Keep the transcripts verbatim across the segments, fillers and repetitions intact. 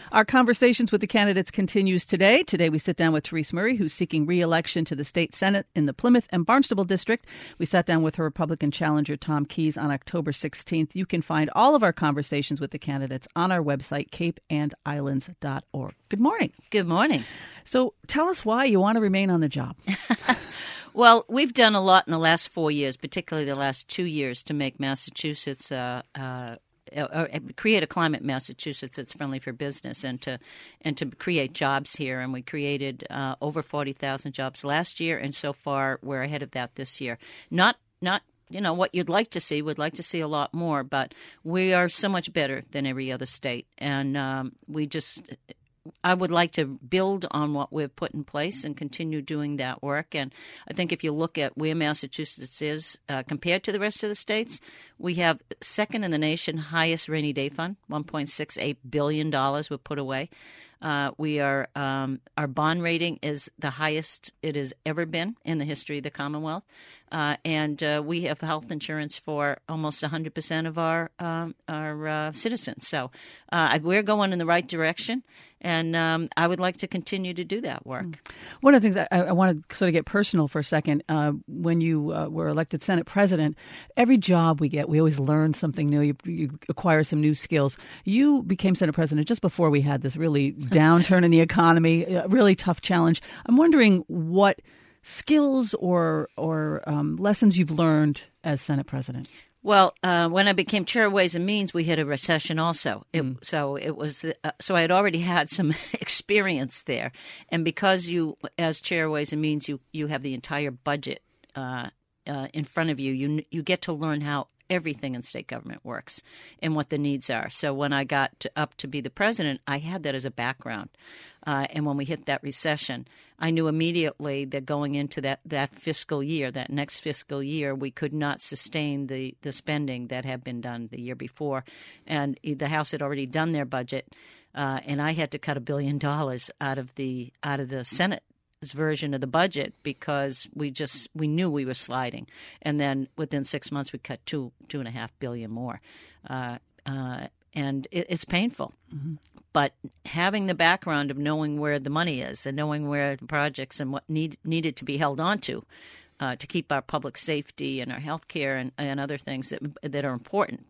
Our conversations with the candidates continues today. Today we sit down with Therese Murray, who's seeking re-election to the state Senate in the Plymouth and Barnstable district. We sat down with her Republican challenger, Tom Keyes, on October sixteenth. You can find all of our conversations with the candidates on our website, cape and islands dot org. Good morning. Good morning. So tell us why you want to remain on the job. Well, we've done a lot in the last four years, particularly the last two years, to make Massachusetts uh, uh, uh, create a climate in Massachusetts that's friendly for business and to and to create jobs here. And we created uh, over forty thousand jobs last year, and so far we're ahead of that this year. Not not. You know, what you'd like to see, would like to see a lot more, but we are so much better than every other state. And um, we just, I would like to build on what we've put in place and continue doing that work. And I think if you look at where Massachusetts is uh, compared to the rest of the states, we have second in the nation highest rainy day fund, one point six eight billion dollars we've put away. Uh, we are um, our bond rating is the highest it has ever been in the history of the Commonwealth, uh, and uh, we have health insurance for almost one hundred percent of our um, our uh, citizens. So uh, we're going in the right direction, and um, I would like to continue to do that work. One of the things I, I want to sort of get personal for a second. Uh, when you uh, were elected Senate President, every job we get, we always learn something new. You, you acquire some new skills. You became Senate President just before we had this really downturn in the economy, a really tough challenge. I'm wondering what skills or or um, lessons you've learned as Senate President. Well, uh, when I became Chair of Ways and Means, we had a recession also. It, mm. So it was uh, so I had already had some experience there, and because you, as Chair of Ways and Means, you you have the entire budget uh, uh, in front of you. You you get to learn how everything in state government works and what the needs are. So when I got to, up to be the president, I had that as a background. Uh, and when we hit that recession, I knew immediately that going into that, that fiscal year, that next fiscal year, we could not sustain the, the spending that had been done the year before. And the House had already done their budget, uh, and I had to cut a billion dollars out of the out of the Senate version of the budget because we just we knew we were sliding, and then within six months we cut two two and a half billion more, uh, uh, and it, it's painful. Mm-hmm. But having the background of knowing where the money is and knowing where the projects and what need, needed to be held on to uh, to keep our public safety and our health care and, and other things that that are important.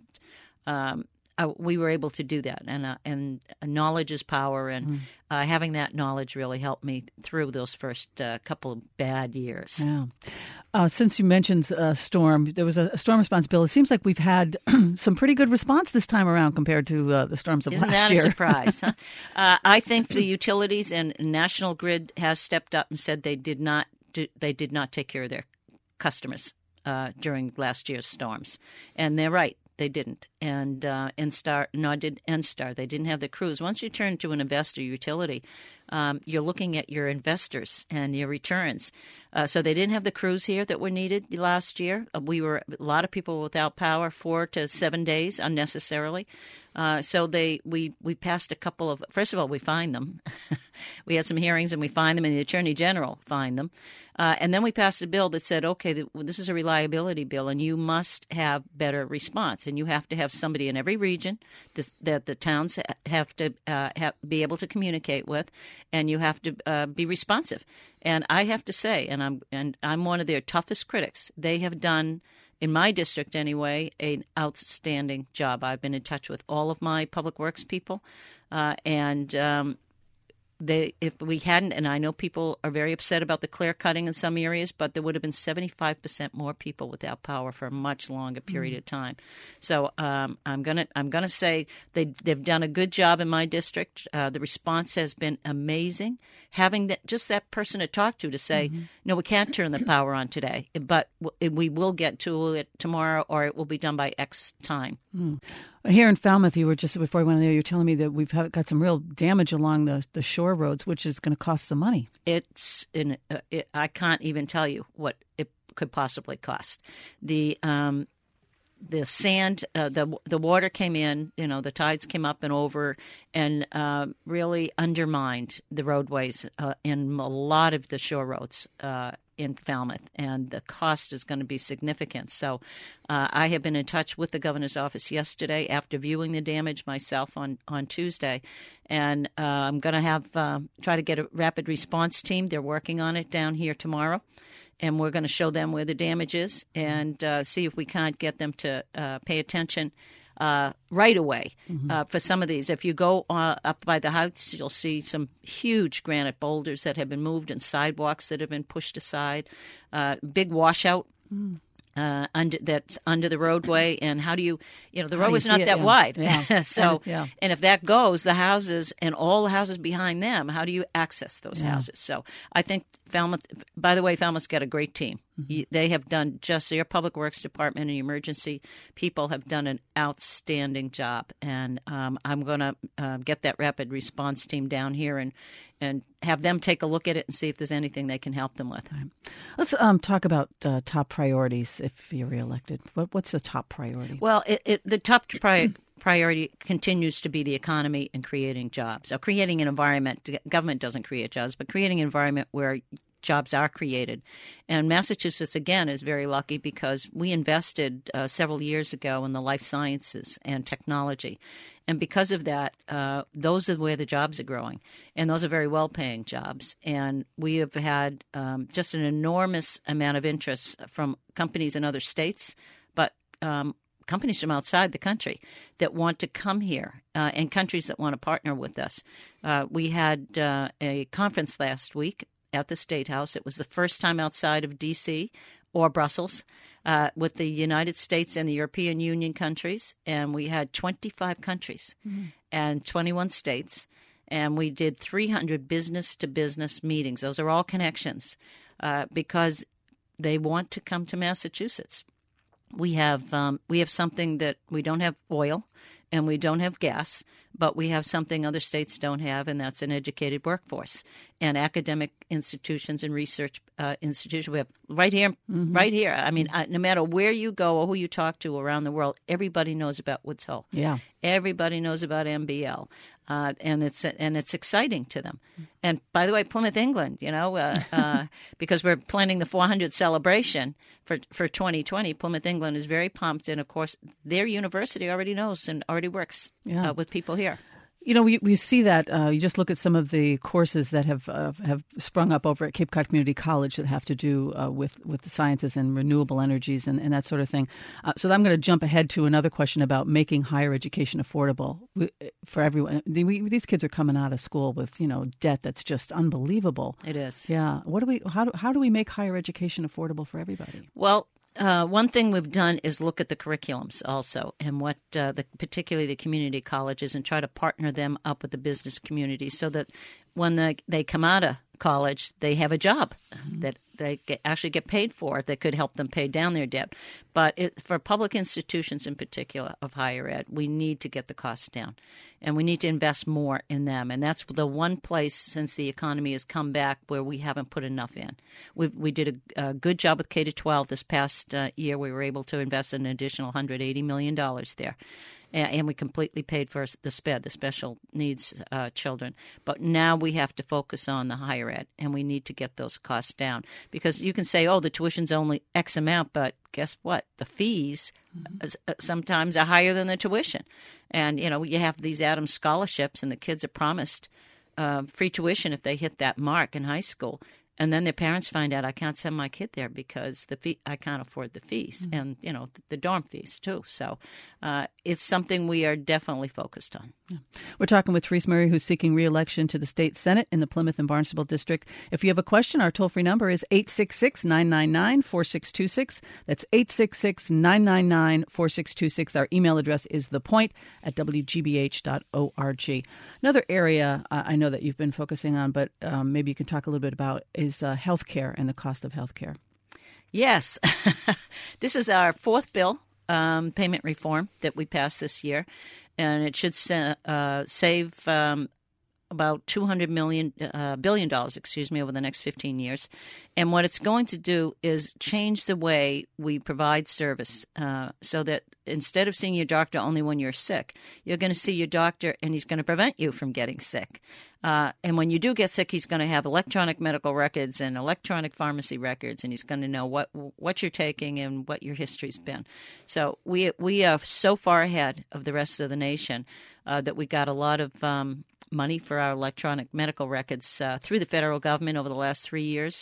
Um, Uh, we were able to do that, and uh, and knowledge is power, and mm. uh, having that knowledge really helped me through those first uh, couple of bad years. Yeah. Uh, since you mentioned uh, storm, there was a, a storm response bill. It seems like we've had some pretty good response this time around compared to uh, the storms of Isn't last that year. A surprise? Huh? uh, I think the utilities and National Grid has stepped up and said they did not do, they did not take care of their customers uh, during last year's storms, and they're right. They didn't. And uh, Enstar, nor did Enstar. They didn't have the crews. Once you turn to an investor utility, um, you're looking at your investors and your returns. Uh, so they didn't have the crews here that were needed last year. Uh, we were a lot of people without power, four to seven days unnecessarily. Uh, so they we, we passed a couple of – first of all, we fined them. We had some hearings and we fined them, and the Attorney General fined them. Uh, and then we passed a bill that said, okay, this is a reliability bill, and you must have better response, and you have to have somebody in every region that, that the towns have to uh, have, be able to communicate with, and you have to uh, be responsive. And I have to say, and I'm and I'm one of their toughest critics, they have done, in my district anyway, an outstanding job. I've been in touch with all of my public works people, uh, and um, they, if we hadn't, and I know people are very upset about the clear cutting in some areas, but there would have been seventy-five percent more people without power for a much longer period mm. of time. So um, I'm gonna I'm gonna say they they've done a good job in my district. Uh, the response has been amazing. Having that, just that person to talk to to say, mm-hmm. no, we can't turn the power on today, but we will get to it tomorrow, or it will be done by X time. Mm. Here in Falmouth, you were just before I went there, you were telling me that we've got some real damage along the, the shore roads, which is going to cost some money. It's in, uh, it, I can't even tell you what it could possibly cost. The um, the sand, uh, the the water came in, you know, the tides came up and over, and uh, really undermined the roadways uh, in a lot of the shore roads uh, in Falmouth, and the cost is going to be significant. So uh, I have been in touch with the governor's office yesterday after viewing the damage myself on, on Tuesday, and uh, I'm going to have uh, try to get a rapid response team. They're working on it down here tomorrow. And we're going to show them where the damage is and uh, see if we can't get them to uh, pay attention uh, right away mm-hmm. uh, for some of these. If you go uh, up by the heights, you'll see some huge granite boulders that have been moved and sidewalks that have been pushed aside, uh, big washout. Mm. Uh, under that's under the roadway, and how do you, you know, the road is not it? that yeah. wide, yeah. so and, yeah. and if that goes, the houses and all the houses behind them, how do you access those yeah. houses? So I think Falmouth. By the way, Falmouth's got a great team. Mm-hmm. They have done just your public works department and emergency people have done an outstanding job, and um, I'm going to uh, get that rapid response team down here and and have them take a look at it and see if there's anything they can help them with. Right. Let's um, talk about uh, top priorities if you're reelected. What, what's the top priority? Well, it, it, the top pri- priority continues to be the economy and creating jobs. So creating an environment, government doesn't create jobs, but creating an environment where jobs are created. And Massachusetts, again, is very lucky because we invested uh, several years ago in the life sciences and technology. And because of that, uh, those are where the jobs are growing. And those are very well-paying jobs. And we have had um, just an enormous amount of interest from companies in other states, but um, companies from outside the country that want to come here uh, and countries that want to partner with us. Uh, we had uh, a conference last week at the State House. It was the first time outside of D C or Brussels uh, with the United States and the European Union countries. And we had twenty-five countries mm-hmm. and twenty-one states. And we did three hundred business-to-business meetings. Those are all connections uh, because they want to come to Massachusetts. We have um, we have something that we don't have oil and we don't have gas, but we have something other states don't have, and that's an educated workforce and academic institutions and research uh, institutions. We have right here, mm-hmm. right here. I mean, uh, no matter where you go or who you talk to around the world, everybody knows about Woods Hole. Yeah, everybody knows about M B L, uh, and it's and it's exciting to them. And by the way, Plymouth, England, you know, uh, uh, because we're planning the four hundredth celebration for for twenty twenty. Plymouth, England is very pumped, and of course, their university already knows and already works yeah. uh, with people here. You know, we we see that. Uh, you just look at some of the courses that have uh, have sprung up over at Cape Cod Community College that have to do uh, with with the sciences and renewable energies and, and that sort of thing. Uh, so I'm going to jump ahead to another question about making higher education affordable for everyone. We, these kids are coming out of school with, you know, debt that's just unbelievable. It is. Yeah. What do we? How do how do we make higher education affordable for everybody? Well. Uh, one thing we've done is look at the curriculums also and what uh, the, particularly the community colleges, and try to partner them up with the business community so that when they, they come out of college, they have a job mm-hmm. that they get, actually get paid for that could help them pay down their debt. But it, for public institutions in particular of higher ed, we need to get the costs down, and we need to invest more in them. And that's the one place since the economy has come back where we haven't put enough in. We we did a, a good job with K to twelve this past uh, year. We were able to invest an additional one hundred eighty million dollars there. And we completely paid for the SPED, the special needs uh, children. But now we have to focus on the higher ed, and we need to get those costs down. Because you can say, oh, the tuition's only X amount, but guess what? The fees mm-hmm. sometimes are higher than the tuition. And, you know, you have these Adams scholarships, and the kids are promised uh, free tuition if they hit that mark in high school. And then their parents find out, I can't send my kid there because the fee, I can't afford the fees mm-hmm. and, you know, the, the dorm fees, too. So uh, it's something we are definitely focused on. Yeah. We're talking with Therese Murray, who's seeking re-election to the state Senate in the Plymouth and Barnstable district. If you have a question, our toll-free number is eight six six, nine nine nine, four six two six. That's eight six six, nine nine nine, four six two six. Our email address is thepoint at w g b h dot org. Another area uh, I know that you've been focusing on, but um, maybe you can talk a little bit about, is uh, health care and the cost of health care. Yes. This is our fourth bill, um, payment reform, that we passed this year. And it should uh, save um, about two hundred million uh, billion dollars, excuse me, over the next fifteen years. And what it's going to do is change the way we provide service uh, so that instead of seeing your doctor only when you're sick, you're going to see your doctor and he's going to prevent you from getting sick. Uh, and when you do get sick, he's going to have electronic medical records and electronic pharmacy records, and he's going to know what what you're taking and what your history's been. So we we are so far ahead of the rest of the nation uh, that we got a lot of um, money for our electronic medical records uh, through the federal government over the last three years.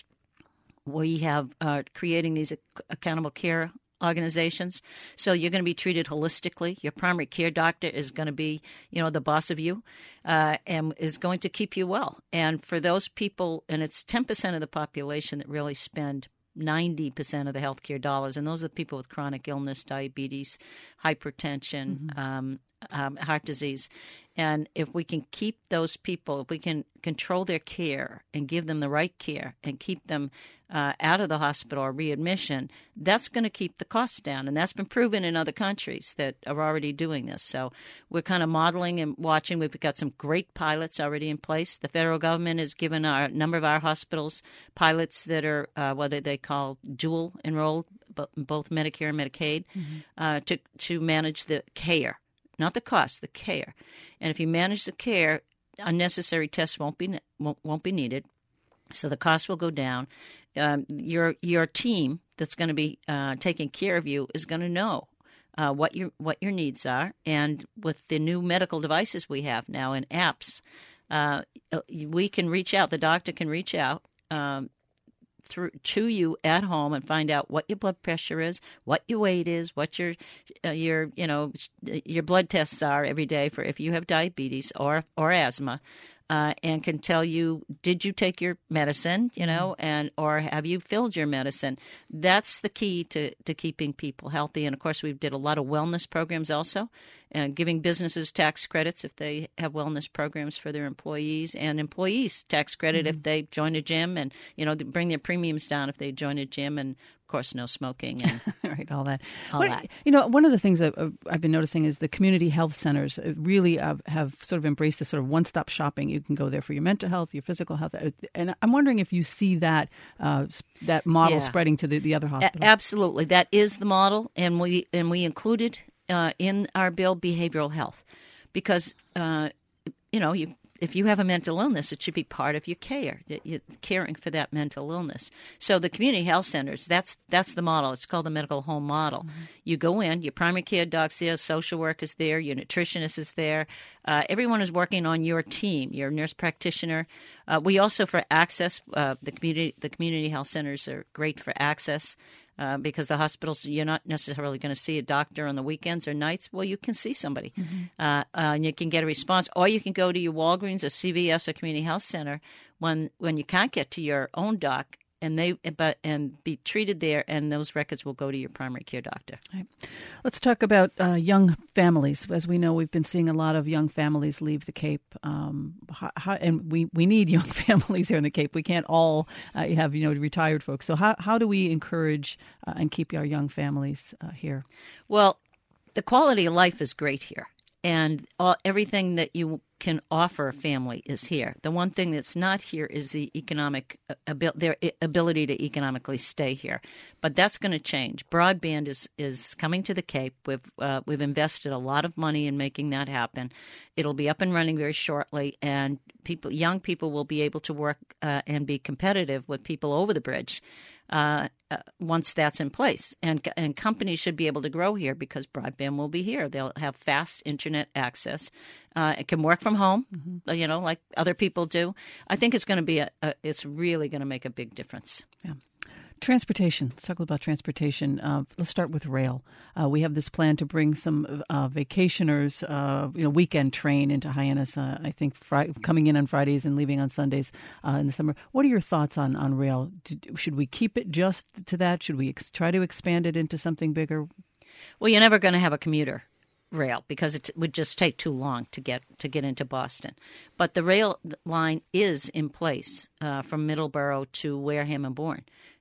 We have uh, creating these accountable care organizations. So you're going to be treated holistically. Your primary care doctor is going to be, you know, the boss of you uh, and is going to keep you well. And for those people, and it's ten percent of the population that really spend ninety percent of the healthcare dollars, and those are the people with chronic illness, diabetes, hypertension, mm-hmm. um, um, heart disease. And if we can keep those people, if we can control their care and give them the right care and keep them uh, out of the hospital or readmission, that's going to keep the costs down. And that's been proven in other countries that are already doing this. So we're kind of modeling and watching. We've got some great pilots already in place. The federal government has given our, a number of our hospitals pilots that are uh, what they call dual enrolled, both Medicare and Medicaid, mm-hmm. uh, to, to manage the care. Not the cost, the care. And if you manage the care, unnecessary tests won't be won't, won't be needed, so the cost will go down. Um, your your team that's going to be uh, taking care of you is going to know uh, what your what your needs are. And with the new medical devices we have now and apps, uh, we can reach out. The doctor can reach out Um, through to you at home and find out what your blood pressure is, what your weight is, what your uh, your you know your blood tests are every day for if you have diabetes or or asthma, uh, and can tell you, did you take your medicine, you know, and or have you filled your medicine? That's the key to to keeping people healthy. And of course, we did a lot of wellness programs also, and giving businesses tax credits if they have wellness programs for their employees, and employees tax credit mm-hmm. if they join a gym, and you know bring their premiums down if they join a gym, and of course no smoking and right, all that. All what, that. You know, one of the things that I've been noticing is the community health centers really uh, have sort of embraced this sort of one-stop shopping. You can go there for your mental health, your physical health, and I'm wondering if you see that uh, that model yeah. spreading to the, the other hospitals. A- absolutely, that is the model, and we and we included. Uh, in our bill, behavioral health, because uh, you know, you, if you have a mental illness, it should be part of your care, that you're caring for that mental illness. So the community health centers, that's that's the model. It's called the medical home model. Mm-hmm. You go in, your primary care doc's there, social work is there, your nutritionist is there. Uh, everyone is working on your team, your nurse practitioner. Uh, we also, for access, uh, the community the community health centers are great for access. Uh, because the hospitals, you're not necessarily going to see a doctor on the weekends or nights. Well, you can see somebody, mm-hmm. uh, uh, and you can get a response. Or you can go to your Walgreens or C V S or community health center when when you can't get to your own doc, and they but and be treated there, and those records will go to your primary care doctor. Right. Let's talk about uh, young families. As we know, we've been seeing a lot of young families leave the Cape, um, how, how, and we, we need young families here in the Cape. We can't all uh, have you know retired folks. So how how do we encourage uh, and keep our young families uh, here? Well, the quality of life is great here, and all, everything that you can offer a family is here. The one thing that's not here is the economic abil- their ability to economically stay here, but that's going to change. Broadband is is coming to the Cape. We've uh, we've invested a lot of money in making that happen. It'll be up and running very shortly, and people, young people, will be able to work uh, and be competitive with people over the bridge. Uh, uh, once that's in place. And and companies should be able to grow here because broadband will be here. They'll have fast internet access. Uh, it can work from home, mm-hmm. you know, like other people do. I think it's going to be a, a it's really going to make a big difference. Yeah. Transportation. Let's talk about transportation. Uh, let's start with rail. Uh, we have this plan to bring some uh, vacationers, uh, you know, weekend train into Hyannis. Uh, I think fri- coming in on Fridays and leaving on Sundays uh, in the summer. What are your thoughts on on rail? Should we keep it just to that? Should we ex- try to expand it into something bigger? Well, you're never going to have a commuter rail because it would just take too long to get to get into Boston. But the rail line is in place uh, from Middleborough to Wareham and Bourne.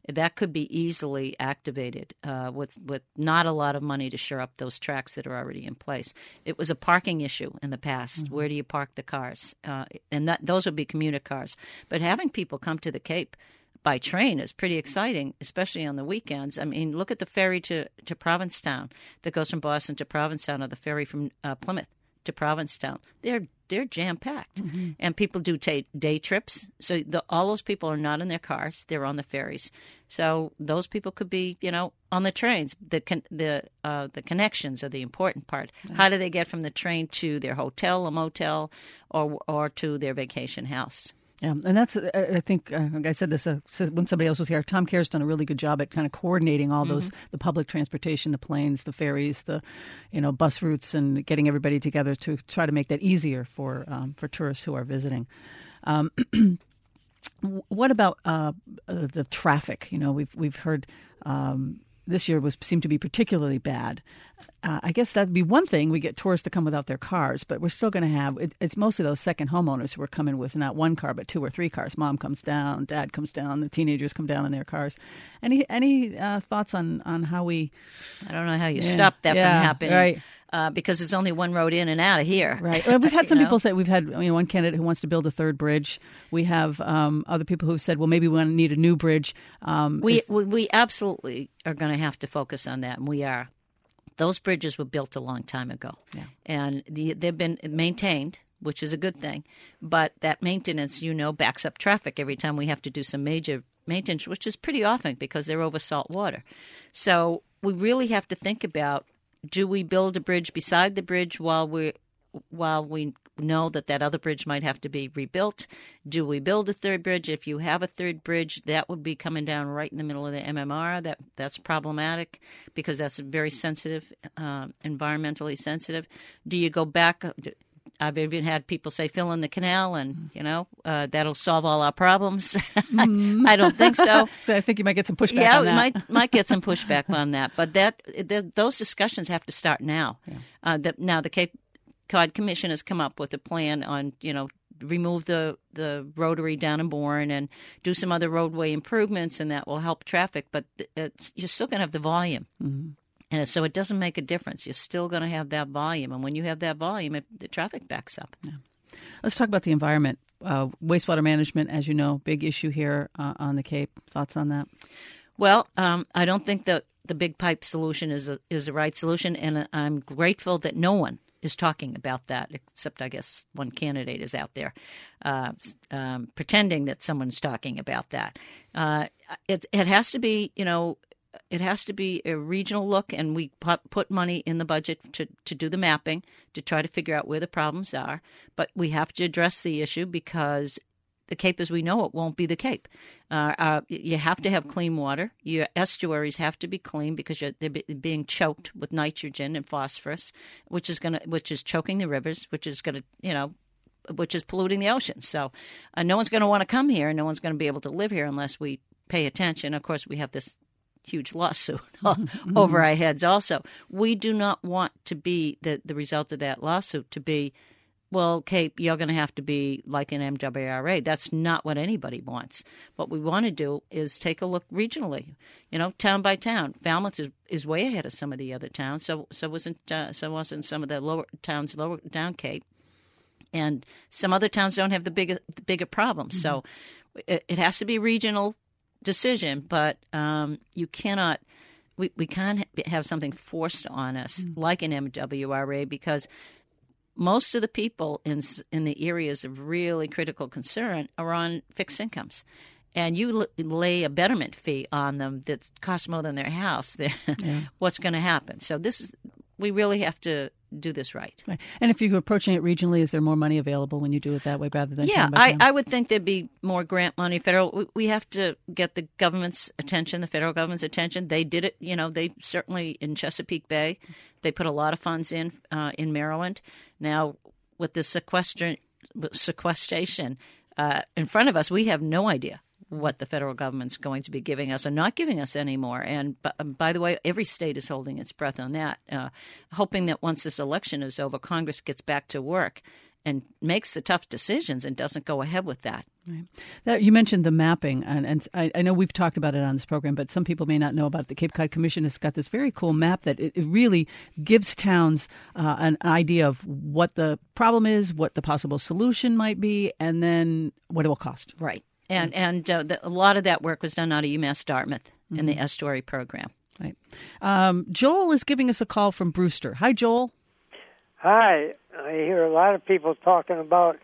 that could be easily activated uh, with with not a lot of money to shore up those tracks that are already in place. It was a parking issue in the past. Mm-hmm. Where do you park the cars? Uh, and that those would be commuter cars. But having people come to the Cape by train is pretty exciting, especially on the weekends. I mean, look at the ferry to, to Provincetown that goes from Boston to Provincetown, or the ferry from uh, Plymouth to Provincetown. They're they're jam-packed. Mm-hmm. And people do ta- day trips. So the, all those people are not in their cars. They're on the ferries. So those people could be, you know, on the trains. The con- the uh, the connections are the important part. Yeah. How do they get from the train to their hotel, a motel, or or to their vacation house? Yeah, and that's, I think, uh, I said this uh, when somebody else was here, Tom Kerr's done a really good job at kind of coordinating all those, mm-hmm. the public transportation, the planes, the ferries, the, you know, bus routes, and getting everybody together to try to make that easier for um, for tourists who are visiting. Um, what about uh, the traffic? You know, we've we've heard um, this year was seemed to be particularly bad. Uh, I guess that'd be one thing. We get tourists to come without their cars, but we're still going to have, it, it's mostly those second homeowners who are coming with not one car, but two or three cars. Mom comes down, dad comes down, the teenagers come down in their cars. Any any uh, thoughts on, on how we... I don't know how you yeah, stop that yeah, from happening. Right. Uh, because there's only one road in and out of here. Right. Well, we've had some you people know? say, we've had you know, one candidate who wants to build a third bridge. We have um, other people who've said, well, maybe we need a new bridge. Um, we, we we absolutely are going to have to focus on that, and we are. Those bridges were built a long time ago, yeah. and the, they've been maintained, which is a good thing. But that maintenance, you know, backs up traffic every time we have to do some major maintenance, which is pretty often because they're over salt water. So we really have to think about, do we build a bridge beside the bridge while we while we know that that other bridge might have to be rebuilt? Do we build a third bridge? If you have a third bridge, that would be coming down right in the middle of the M M R. That that's problematic because that's very sensitive, uh, environmentally sensitive. Do you go back? I've even had people say, fill in the canal, and, you know, uh, that'll solve all our problems. Mm. I don't think so. I think you might get some pushback yeah, on that. Yeah, we might, might get some pushback on that. But that the, those discussions have to start now. Yeah. Uh, the, now, the Cape Cod Commission has come up with a plan on, you know, remove the, the rotary down in Bourne and do some other roadway improvements, and that will help traffic. But it's, you're still going to have the volume. Mm-hmm. And so it doesn't make a difference. You're still going to have that volume. And when you have that volume, it, the traffic backs up. Yeah. Let's talk about the environment. Uh, wastewater management, as you know, big issue here uh, on the Cape. Thoughts on that? Well, um, I don't think that the big pipe solution is the, is the right solution. And I'm grateful that no one is talking about that, except I guess one candidate is out there uh, um, pretending that someone's talking about that. Uh, it, it has to be, you know, It has to be a regional look, and we put money in the budget to, to do the mapping, to try to figure out where the problems are. But we have to address the issue because the Cape as we know it won't be the Cape. Uh, uh, you have to have clean water. Your estuaries have to be clean because you're, they're being choked with nitrogen and phosphorus, which is going to, which is choking the rivers, which is going to, you know, which is polluting the ocean. So uh, no one's going to want to come here, and no one's going to be able to live here unless we pay attention. Of course, we have this huge lawsuit mm-hmm. over our heads also. We do not want to be, the, the result of that lawsuit to be, well, Cape, you're going to have to be like an M W R A. That's not what anybody wants. What we want to do is take a look regionally, you know, town by town. Falmouth is, is way ahead of some of the other towns. So so wasn't uh, so wasn't some of the lower towns lower down Cape, and some other towns don't have the bigger the bigger problems. Mm-hmm. So it, it has to be regional decision, but um, you cannot, we, we can't have something forced on us mm. like an M W R A, because most of the people in in the areas of really critical concern are on fixed incomes. And you l- lay a betterment fee on them that costs more than their house, yeah. What's going to happen? So this is, we really have to do this right. right. And if you're approaching it regionally, is there more money available when you do it that way rather than yeah, town by I, town? I would think there'd be more grant money. Federal, we, we have to get the government's attention, the federal government's attention. They did it, you know, they certainly in Chesapeake Bay, they put a lot of funds in uh, in Maryland. Now, with the sequestration, sequestration uh, in front of us, we have no idea what the federal government's going to be giving us or not giving us anymore. And b- by the way, every state is holding its breath on that, uh, hoping that once this election is over, Congress gets back to work and makes the tough decisions and doesn't go ahead with that. Right. That, you mentioned the mapping, and, and I, I know we've talked about it on this program, but some people may not know about it. The Cape Cod Commission has got this very cool map that it, it really gives towns uh, an idea of what the problem is, what the possible solution might be, and then what it will cost. Right. And mm-hmm. and uh, the, a lot of that work was done out of UMass Dartmouth mm-hmm. in the estuary program. Right. Um, Joel is giving us a call from Brewster. Hi, Joel. Hi. I hear a lot of people talking about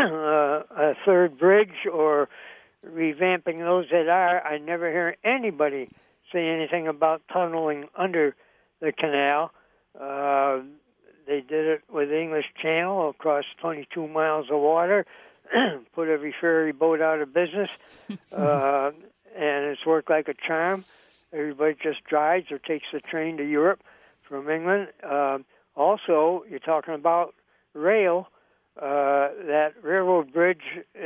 uh, a third bridge or revamping those that are. I never hear anybody say anything about tunneling under the canal. Uh, they did it with English Channel across twenty-two miles of water, put every ferry boat out of business, uh, and it's worked like a charm. Everybody just drives or takes the train to Europe from England. Uh, also, you're talking about rail. Uh, that railroad bridge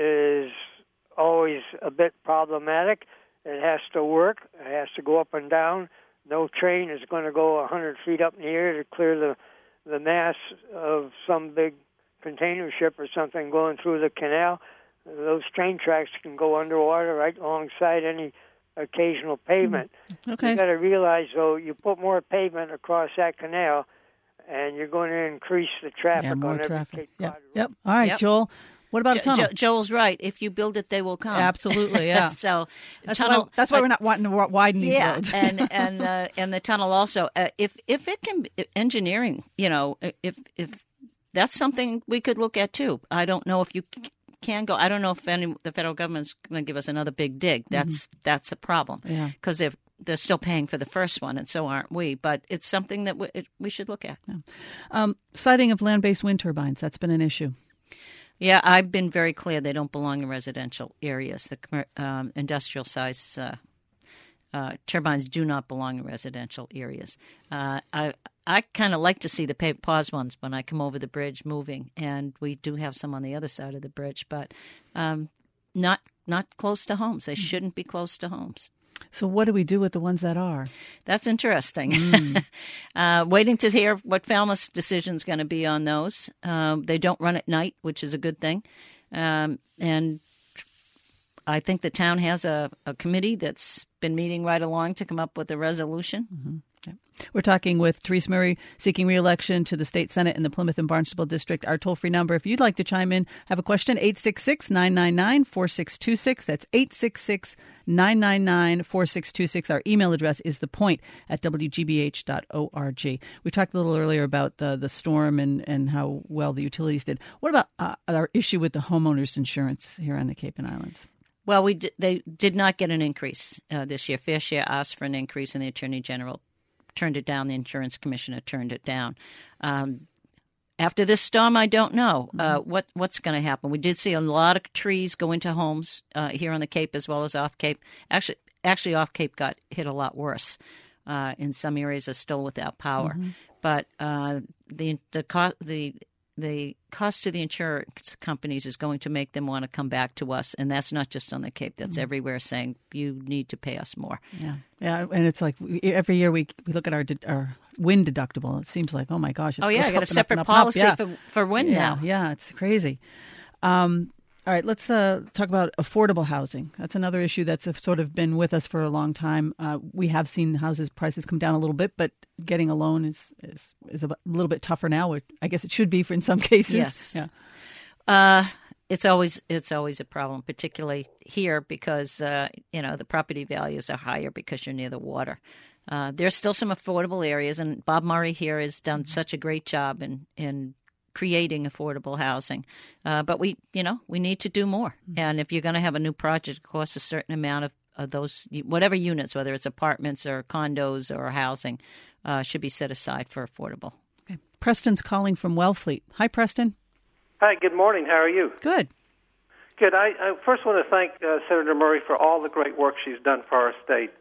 is always a bit problematic. It has to work. It has to go up and down. No train is going to go one hundred feet up in the air to clear the, the mass of some big container ship or something going through the canal. Those train tracks can go underwater right alongside any occasional pavement. Okay. You've got to realize, though, you put more pavement across that canal, and you're going to increase the traffic yeah, more on every traffic. Cape Yep. Cod road. Yep. All right, Yep. Joel. What about Jo- a tunnel? Jo- Joel's right. If you build it, they will come. Absolutely, yeah. so that's tunnel. Why, that's why we're not wanting to widen these yeah, roads. and and uh, and the tunnel also. Uh, if if it can be engineering, you know, if if that's something we could look at too. I don't know if you can go. I don't know if any the federal government's going to give us another big dig. That's mm-hmm. that's a problem. Yeah, because if they're still paying for the first one, and so aren't we. But it's something that we, it, we should look at. Yeah. Um, siting of land-based wind turbines, that's been an issue. Yeah, I've been very clear they don't belong in residential areas. The um, industrial size uh, uh, turbines do not belong in residential areas. Uh, I I kind of like to see the pause ones when I come over the bridge moving, and we do have some on the other side of the bridge, but um, not not close to homes. They shouldn't be close to homes. So what do we do with the ones that are? That's interesting. Mm. uh, waiting to hear what Falmouth's decision is going to be on those. Um, they don't run at night, which is a good thing. Um, and I think the town has a, a committee that's been meeting right along to come up with a resolution. Mm-hmm. Okay. We're talking with Therese Murray, seeking re-election to the state senate in the Plymouth and Barnstable district. Our toll-free number, if you'd like to chime in, have a question, eight six six, nine nine nine, four six two six. That's eight six six, nine nine nine, four six two six. Our email address is thepoint at w g b h dot org. We talked a little earlier about the, the storm and, and how well the utilities did. What about uh, our issue with the homeowners insurance here on the Cape and Islands? Well, we d- they did not get an increase uh, this year. Fair Share asked for an increase, and the Attorney General turned it down. The insurance commissioner turned it down. Um, after this storm, I don't know uh, what what's going to happen. We did see a lot of trees go into homes uh, here on the Cape as well as off Cape. Actually, actually, off Cape got hit a lot worse. Uh, in some areas, are still without power. Mm-hmm. But uh, the the cost the the cost to the insurance companies is going to make them want to come back to us, and that's not just on the Cape. That's mm-hmm. everywhere, saying you need to pay us more. Yeah, yeah, and it's like we, every year we we look at our our wind deductible. It seems like, oh my gosh, it oh yeah, I got a separate up, policy yeah. for for wind yeah, now. Yeah, it's crazy. Um, all right, let's uh, talk about affordable housing. That's another issue that's sort of been with us for a long time. Uh, we have seen houses prices come down a little bit, but getting a loan is is, is a little bit tougher now. I guess it should be for in some cases. Yes. Yeah. Uh, it's always it's always a problem, particularly here because uh, you know the property values are higher because you're near the water. Uh, there's still some affordable areas, and Bob Murray here has done such a great job in in. creating affordable housing. Uh, but we, you know, we need to do more. Mm-hmm. And if you're going to have a new project, it costs a certain amount of, of those, whatever units, whether it's apartments or condos or housing, uh, should be set aside for affordable. Okay. Preston's calling from Wellfleet. Hi, Preston. Hi, good morning. How are you? Good. Good. I, I first want to thank uh, Senator Murray for all the great work she's done for our state,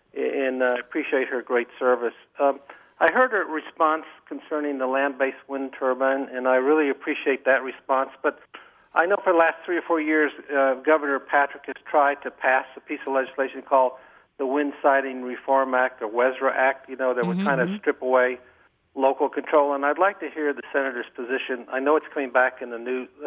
and I uh, appreciate her great service. Um, I heard her response concerning the land-based wind turbine, and I really appreciate that response. But I know for the last three or four years, uh, Governor Patrick has tried to pass a piece of legislation called the Wind Siting Reform Act, or WESRA Act, you know, that would mm-hmm. kind of strip away local control. And I'd like to hear the senator's position. I know it's coming back in the new uh,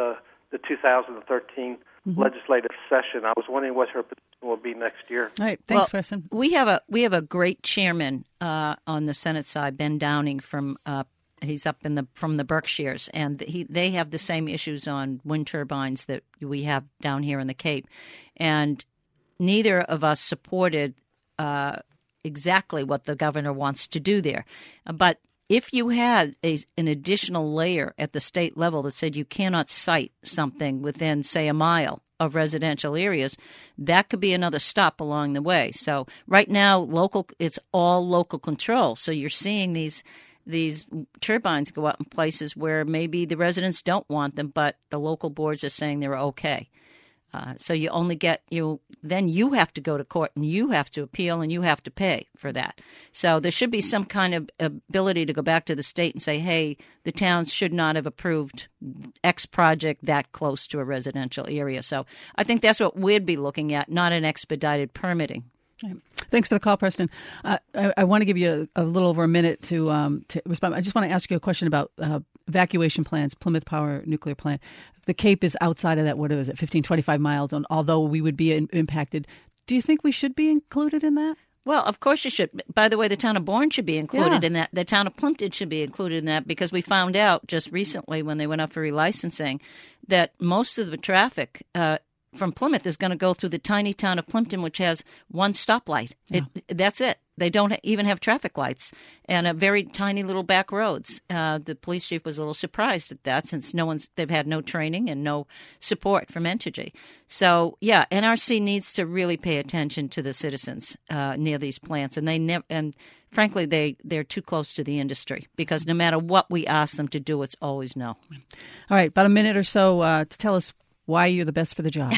the two thousand thirteen mm-hmm. legislative session. I was wondering what her position will be next year. All right, thanks, well, Preston. We have a we have a great chairman uh, on the Senate side, Ben Downing from. Uh, He's up in the from the Berkshires, and he they have the same issues on wind turbines that we have down here in the Cape, and neither of us supported uh, exactly what the governor wants to do there. But if you had a, an additional layer at the state level that said you cannot site something within, say, a mile of residential areas, that could be another stop along the way. So right now, local it's all local control. So you're seeing these. These turbines go up in places where maybe the residents don't want them, but the local boards are saying they're okay. Uh, so you only get you. Then you have to go to court and you have to appeal and you have to pay for that. So there should be some kind of ability to go back to the state and say, hey, the towns should not have approved X project that close to a residential area. So I think that's what we'd be looking at, not an expedited permitting. Thanks for the call, Preston. Uh, I, I want to give you a, a little over a minute to um, to respond. I just want to ask you a question about uh, evacuation plans, Plymouth Power nuclear plant. The Cape is outside of that, what is it, fifteen, twenty-five miles, and although we would be in, impacted. Do you think we should be included in that? Well, of course you should. By the way, the town of Bourne should be included yeah. in that. The town of Plimpton should be included in that because we found out just recently when they went up for relicensing that most of the traffic uh, from Plymouth is going to go through the tiny town of Plimpton, which has one stoplight. Yeah. It, that's it. They don't even have traffic lights and a very tiny little back roads. Uh, the police chief was a little surprised at that since no one's they've had no training and no support from Entergy. So yeah, N R C needs to really pay attention to the citizens uh, near these plants, and they never and. Frankly, they, they're too close to the industry because no matter what we ask them to do, it's always no. All right, about a minute or so uh, to tell us why you're the best for the job.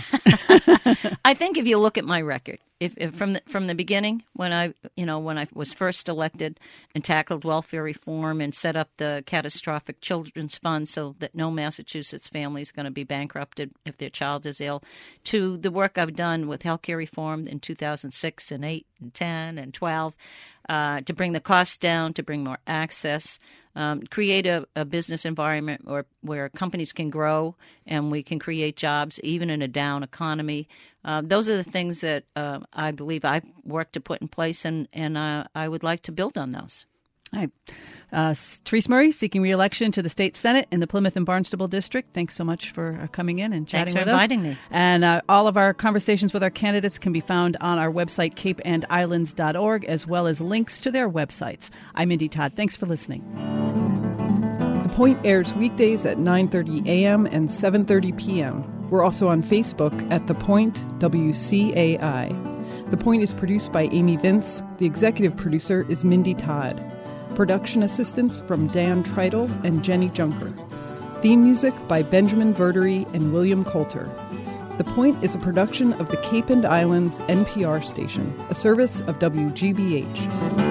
I think if you look at my record, if, if from the, from the beginning, when I you know when I was first elected and tackled welfare reform and set up the catastrophic children's fund so that no Massachusetts family is going to be bankrupted if their child is ill, to the work I've done with healthcare reform in two thousand six and eight and ten and twelve, uh, to bring the costs down, to bring more access. Um, create a, a business environment where, where companies can grow and we can create jobs even in a down economy. Uh, those are the things that uh, I believe I've worked to put in place, and, and uh, I would like to build on those. All right. Uh, Therese Murray, seeking re-election to the state Senate in the Plymouth and Barnstable District. Thanks so much for uh, coming in and chatting with us. Thanks for inviting me. And uh, all of our conversations with our candidates can be found on our website, cape and islands dot org, as well as links to their websites. I'm Mindy Todd. Thanks for listening. The Point airs weekdays at nine thirty a.m. and seven thirty p.m. We're also on Facebook at The Point W C A I. The Point is produced by Amy Vince. The executive producer is Mindy Todd. Production assistance from Dan Tritle and Jenny Junker. Theme music by Benjamin Verdery and William Coulter. The Point is a production of the Cape and Islands N P R station, a service of W G B H.